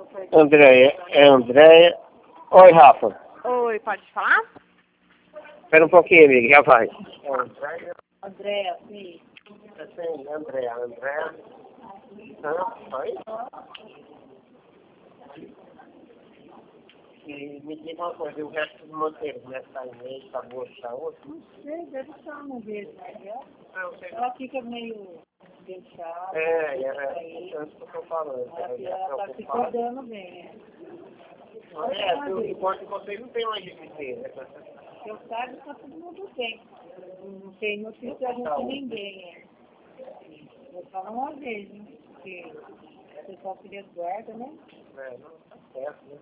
Andréia, é Andréia. Oi, Rafa. Oi, pode falar? Espera um pouquinho, amigo, já vai. Andréia, sim. Sim, Andréia. Oi? E me diga uma coisa, e o resto do moteiro, como é que tá em meio, tá boa, tá outro? Não sei, deve estar, não vejo, né? Ela fica meio fechada. Era isso que eu tô falando. Ela tá se cuidando bem, Do enquanto vocês não tem uma GPC, né? Eu saiba, tá todo mundo bem. Não tem notícia de ninguém, Vou falar uma vez, né? Porque o pessoal se resguarda, né? Não tá certo, né?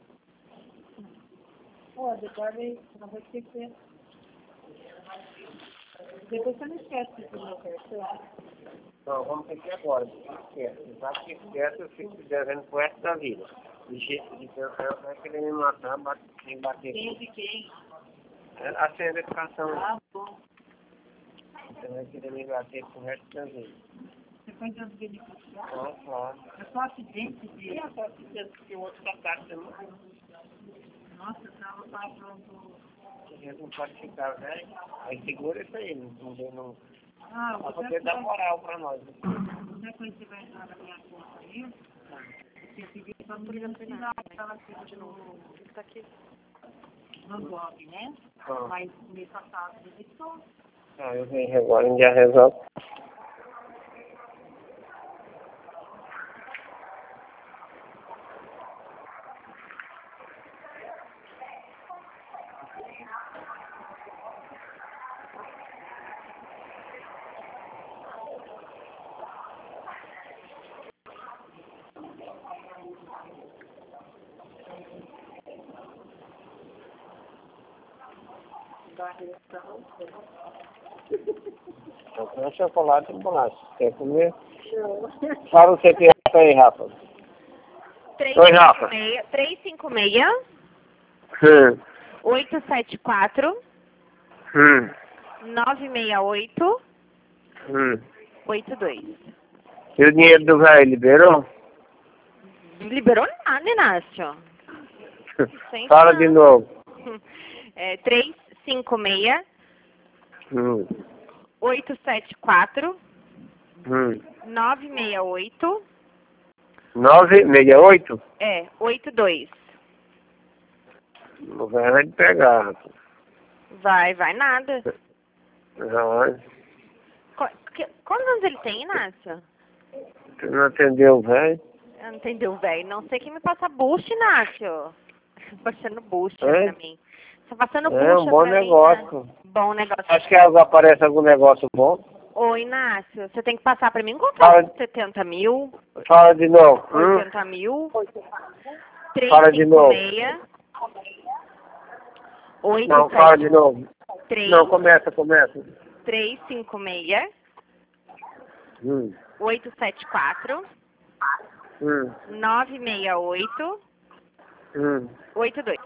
Pô, depois não vai esquecer. Depois você não esquece do meu cartão. Não, vamos ter que ir agora, esquece. Tá que esquece, eu fico devendo pro resto da vida. De jeito de pensar, vai querer me matar, sem bater. Quem de quem? Assim é a educação. Bom. Você vai querer me bater pro resto da vida. Você foi dando beneficiário? Claro. É só acidente de... É só acidente que o outro tá caindo. Nossa, eu tava pagando... A gente não pode ficar, né? Aí segura isso aí, não. Ah, Pra poder dar moral pra nós. Você conhece, você vai entrar na minha conta aí? Eu pedi pra mulher tirar aquela coisa de novo. Isso aqui. No blog, né? Mas mês passado visitou. Eu venho agora, a gente já resolve. Eu quero chocolate e bolacha. Quer comer? Fala o CPF aí, Rafa. Oi, Rafa. 356 Hum. 874 Hum. 968 82. E o dinheiro do velho liberou? Liberou nada, Inácio. Sem Fala nada. de novo. 356 Hum. 874 Hum. 968 968? 82. O velho vai te pegar, Rafa. Vai nada. Vai. Quantos anos ele tem, Inácio? Você não atendeu o velho? Eu não entendi o velho. Não sei quem me passa bucha, Inácio. Passando bucha pra mim. Tá passando bucha É um bom pra negócio. mim, né? Bom negócio. Acho que aparece algum negócio bom. Ô, Inácio, você tem que passar pra mim um contrato de 70 mil. Fala de novo. 80 mil. Fala de novo. 8, Não, fala de novo. 3, Não, começa. 356 874 968 82.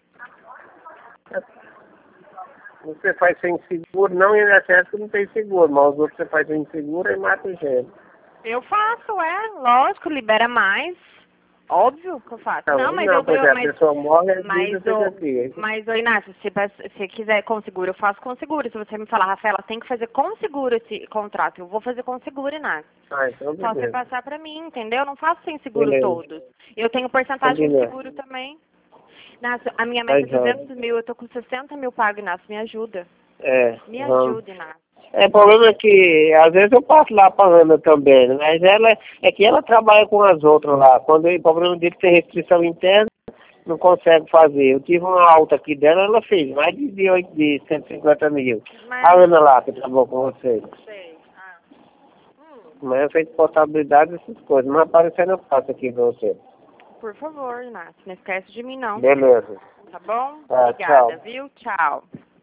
Você faz sem seguro, não INSS que não tem seguro, mas os outros você faz sem seguro e mata o gente. Eu faço, lógico, libera mais. Óbvio que eu faço. Não, mas a pessoa morre, mas, ô Inácio, se você quiser com seguro, eu faço com seguro. Se você me falar, Rafaela, tem que fazer com seguro esse contrato, eu vou fazer com seguro, Inácio. Então só você passar pra mim, entendeu? Eu não faço sem seguro todos. Eu tenho porcentagem de seguro também. Inácio, a minha meta é 200 mil, eu tô com 60 mil pago, Inácio, me ajuda. Me ajuda, Inácio. O problema é que, às vezes, eu passo lá pra Ana também, né? Mas ela trabalha com as outras lá. Quando o problema dele tem restrição interna, não consegue fazer. Eu tive uma alta aqui dela, ela fez mais de 150 mil. A Ana lá, que trabalhou com vocês. Sei. Mas eu feito portabilidade essas coisas. Mas aparecendo eu faço aqui pra você. Por favor, Inácio, não esquece de mim, não. Beleza. Tá bom? Tá, Obrigada, tchau. viu? Tchau.